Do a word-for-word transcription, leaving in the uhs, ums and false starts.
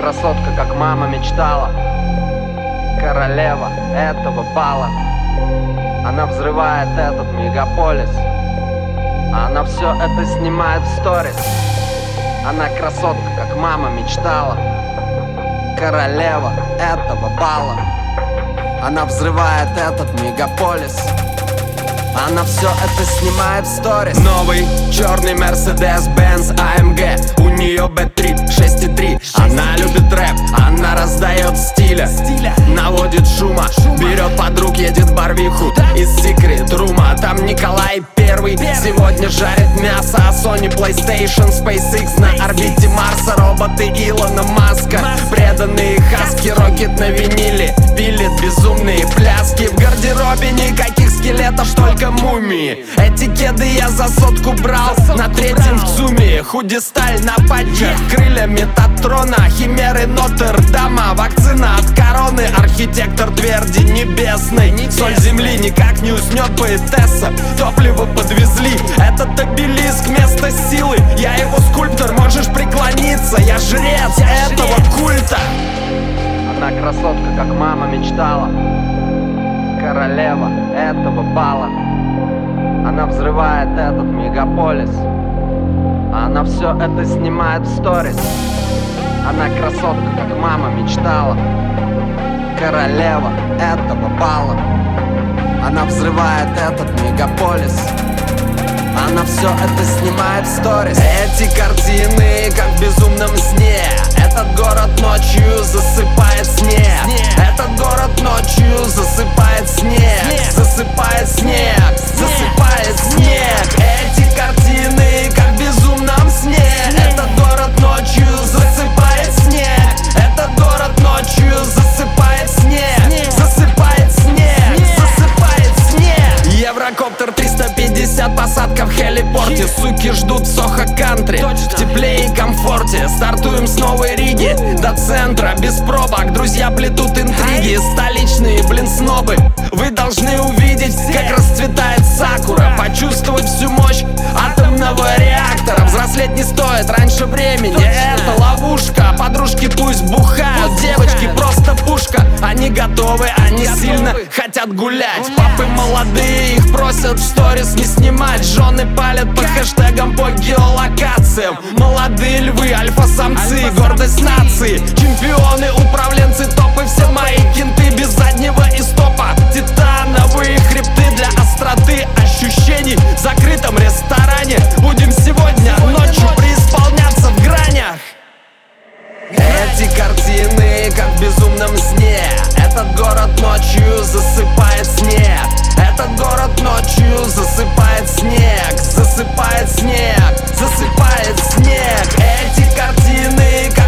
красотка, как мама мечтала, королева этого бала. Она взрывает этот мегаполис, она все это снимает в сторис. Она красотка, как мама мечтала, королева этого бала. Она взрывает этот мегаполис, она все это снимает в сторис. Новый черный Mercedes-Benz а эм гэ, у нее бэ три шесть и три. Она любит рэп, она раздает стиля, наводит шума, берет подруг, едет в Барвиху из Secret Room. Там Николай Первый сегодня жарит мясо, а Sony, PlayStation, SpaceX на орбите Марса. Роботы Илона Маска, преданные хаски, Рокет на виниле пилит безумные пляски. В гардеробе никаких скелетов, только мумии. Эти кеды я за сотку брал на третьем в ЦУМе. Худи-сталь на патчах, крылья Метатрона, химеры Нотр-Дама, вакцина от короны, архитектор тверди небесной. Соль земли никак не уснет поэтесса, топливо подвезли. Этот обелиск место силы, я его скульптор, можешь преклониться, я жрец этого культа. Она красотка, как мама мечтала, королева этого бала. Она взрывает этот мегаполис, она все это снимает в сторис. Она красотка, как мама мечтала, королева этого бала. Она взрывает этот мегаполис, она все это снимает в сторис. Эти картины, как в безумном сне. Этот город ночью засыпает снег. Этот город ночью засыпает снег. Засыпает снег, засыпает снег. Эти картины, как в безумном сне. Этот город ночью засыпает снег. Этот город ночью засыпает снег. Засыпает снег, засыпает снег. Еврокоптер триста пятьдесят, посадка в хелипорте. Суки ждут в Сохо-кантри, в тепле и комфорте. Стартуем с Новой Риги до центра без пробок. Друзья плетут интриги, столичные, блин, снобы. Вы должны увидеть, как расцветает сакура, почувствовать всю мощь атомного реактора. Взрослеть не стоит раньше времени, это ловушка. Подружки пусть бухают, девочки просто пушка. Они готовы, они сильно хотят гулять. Папы молодые, их просят в сторис не снимать. Жены палят под хэштегом по геолокациям. Молодые львы, альфа-самцы, гордость нации. Чемпионы, управленцы, топы, все мои кенты без заднего истопа. Титановые хребты для остроты ощущений в закрытом ресторане. Будем сегодня ночью преисполняться в гранях. Эти картины, как в безумном сне. Этот город ночью засыпает снег. Этот город ночью засыпает снег. Засыпает снег, засыпает снег. Эти картины, как